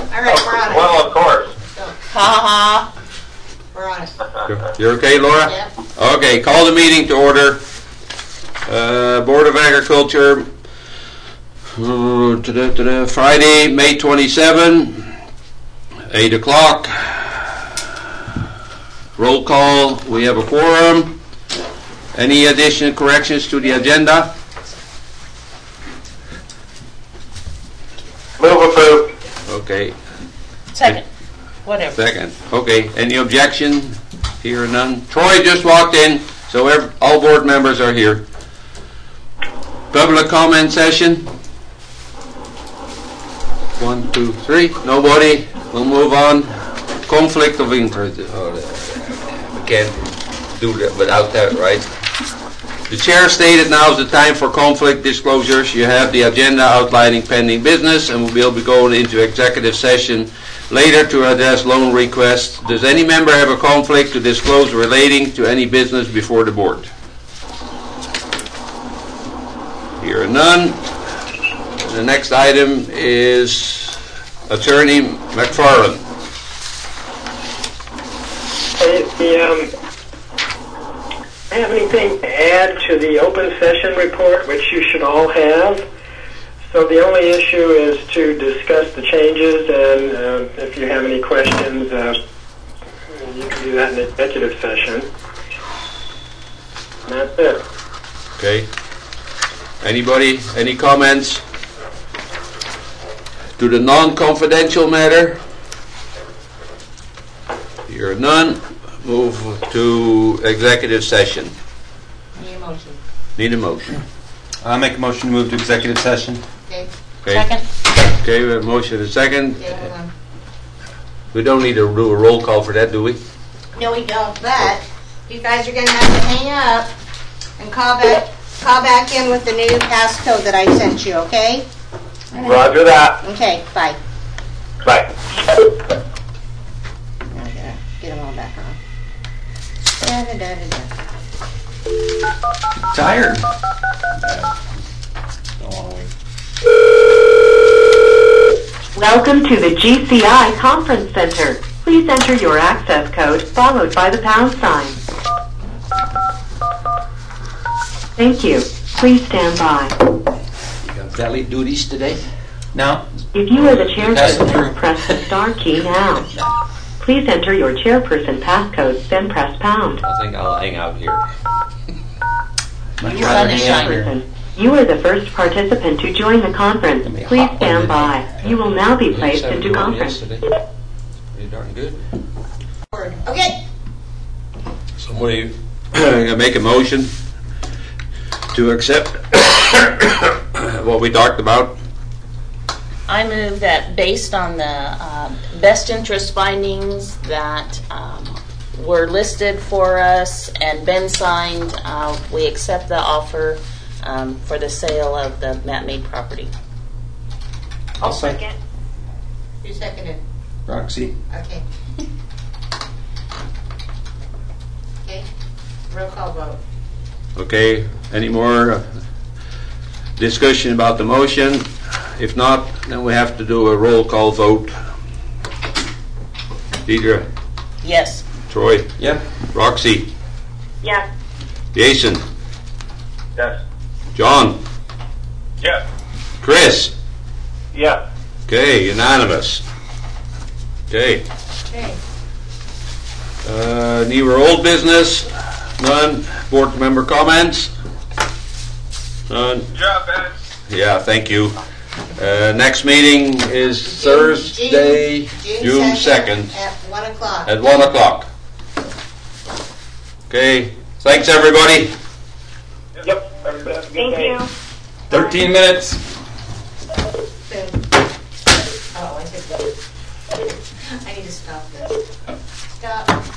All right, we're on it. Well, of course. Ha ha. We're on it. You're okay, Laura? Yep. Okay, call the meeting to order. Board of Agriculture, Friday, May 27, 8 o'clock. Roll call. We have a quorum. Any additional corrections to the agenda? Move approved. Okay. Second. Whatever. Second. Okay. Any objection? Here or none? Troy just walked in, so all board members are here. Public comment session. 1, 2, 3. Nobody. We'll move on. Conflict of interest. We can't do that without that, right? The chair stated now is the time for conflict disclosures. You have the agenda outlining pending business, and we'll be going into executive session later to address loan requests. Does any member have a conflict to disclose relating to any business before the board? Here are none. The next item is Attorney McFarland. I have anything to add to the open session report, which you should all have. So the only issue is to discuss the changes, and if you have any questions, you can do that in executive session. And that's it. Okay. Anybody, any comments to the non-confidential matter? Here are none. Move to executive session. Need a motion. Need a motion. I'll make a motion to move to executive session. Okay. Okay. Second. Okay, we have a motion and a second. Okay, hold on. We don't need to do a roll call for that, do we? No, we don't, but you guys are going to have to hang up and call back in with the new passcode that I sent you, okay? Roger that. Okay, bye. Bye. Get them all back on. Da-da-da-da-da. Tired. Welcome to the GCI Conference Center. Please enter your access code followed by the pound sign. Thank you. Please stand by. You got valley duties today? No. If you are the Pass it through. chairperson, press the star key now. Please enter your chairperson passcode, then press pound. I think I'll hang out here. Much rather hang out here. Chairperson, you are the first participant to join the conference. Gonna be a Please hot one stand today. by. You will now be placed Yes, I into was going conference. yesterday. Pretty darn good. Okay. Somebody gonna make a motion to accept what we talked about. I move that based on the best interest findings that were listed for us and been signed, we accept the offer for the sale of the Matt Mead property. I'll second. Who seconded? Roxy. Okay. Okay. Roll call vote. Okay, any more discussion about the motion? If not, then we have to do a roll call vote. Deidre, Yes. Troy, Yep. Roxy, Yes. Jason, Yes. John, Yes. Chris. Yes. Okay, unanimous. Okay. Okay. New or old business? None. Board member comments? None. Good job, Ben. Yeah, thank you. Next meeting is Thursday, June 2nd At 1 o'clock. at 1 o'clock. Okay, thanks everybody. Yep. Everybody have a good Thank day. you. 13 minutes. Oh, I need to stop this. Stop.